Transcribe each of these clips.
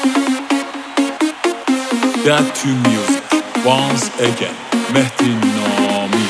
That to music once again, Mehdi Nami.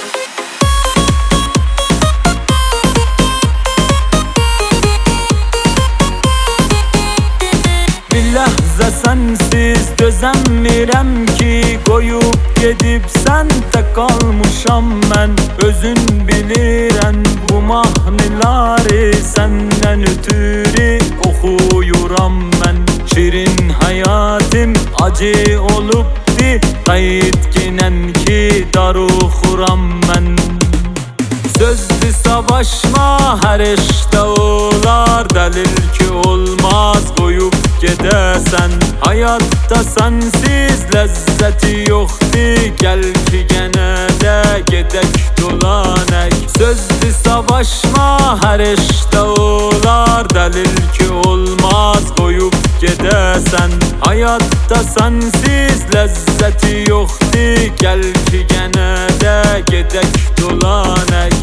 Bir lahza sensiz dözəmirəm ki, qoyub gedib sən tək qalmışam mən. Özün bilirən bu mahnıları səndən ötürü oxuyuram mən. Şirin həyatım acı olubdi, qayıtginən ki darıxuram mən. Sözdü savaşma, hər işdə olar, dəlil ki olmaz qoyub gedəsən. Həyatda sənsiz ləzzəti yoxdur, gəl ki gənə də gedək dolanək. Sözdü savaşma, hər işdə olar, dəlil ki olmaz qoyub gedəsən. Həyatda sənsiz ləzzəti yoxdur, gəl ki gənə də gedək dolanək.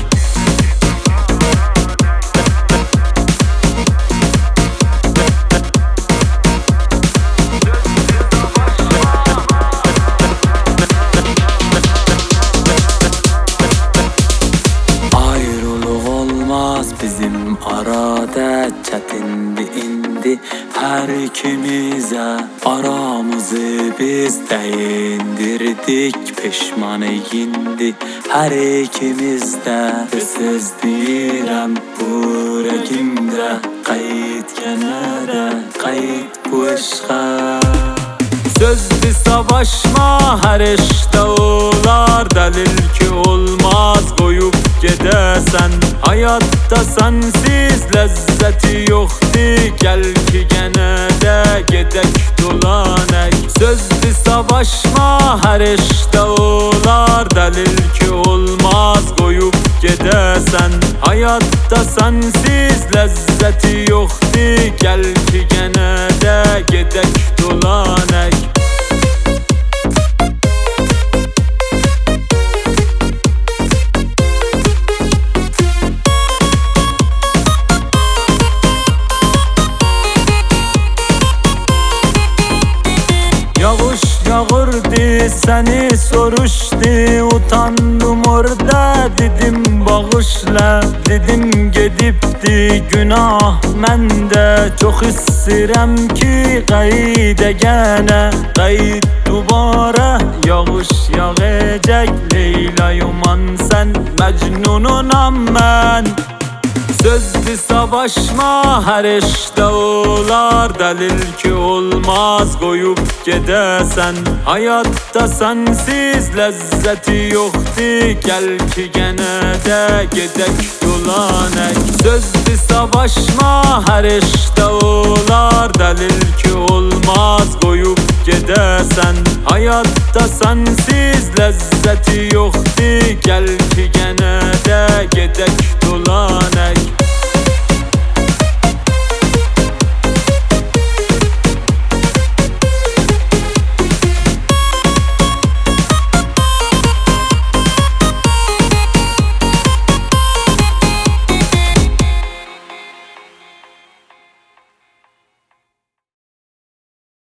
Bizim arada çətindi indi hər ikimizə. Aramızı biz dəyindirdik, peşmanı indi hər ikimizdə. Söz deyirəm bu rəqimdə, qayıt gənə də, qayıt bu eşqə. Sözdü savaşma, hər işdə olar, dəlil ki olmaz qoyub gedəsən. Həyatda sənsiz ləzzəti yoxdur, gəl ki gənə də gedək dolanək. Sözdü savaşma, hər işdə olar, dəlil ki olmaz qoyub gedəsən. Həyatda sənsiz ləzzəti yoxdur, gəl ki gənə də gedək dolanək. Yağış yağırdı, seni soruşdu, utandım orada, dedim bağışla. Dedim gedibdi günah məndə, çox istəyirəm ki qayıda gənə. Qayıt dubara, yağış yağacaq, Leyla yuman sən, Məcnununam mən. Sözdü savaşma, hər işdə olar, dəlil ki olmaz qoyub gedəsən. Həyatda sənsiz ləzzəti yoxdur, gəl ki gənə də gedək dolanək. Sözdü savaşma, hər işdə olar, dəlil ki olmaz qoyub gedəsən. Həyatda sənsiz ləzzəti yoxdur, gəl ki gənə də gedək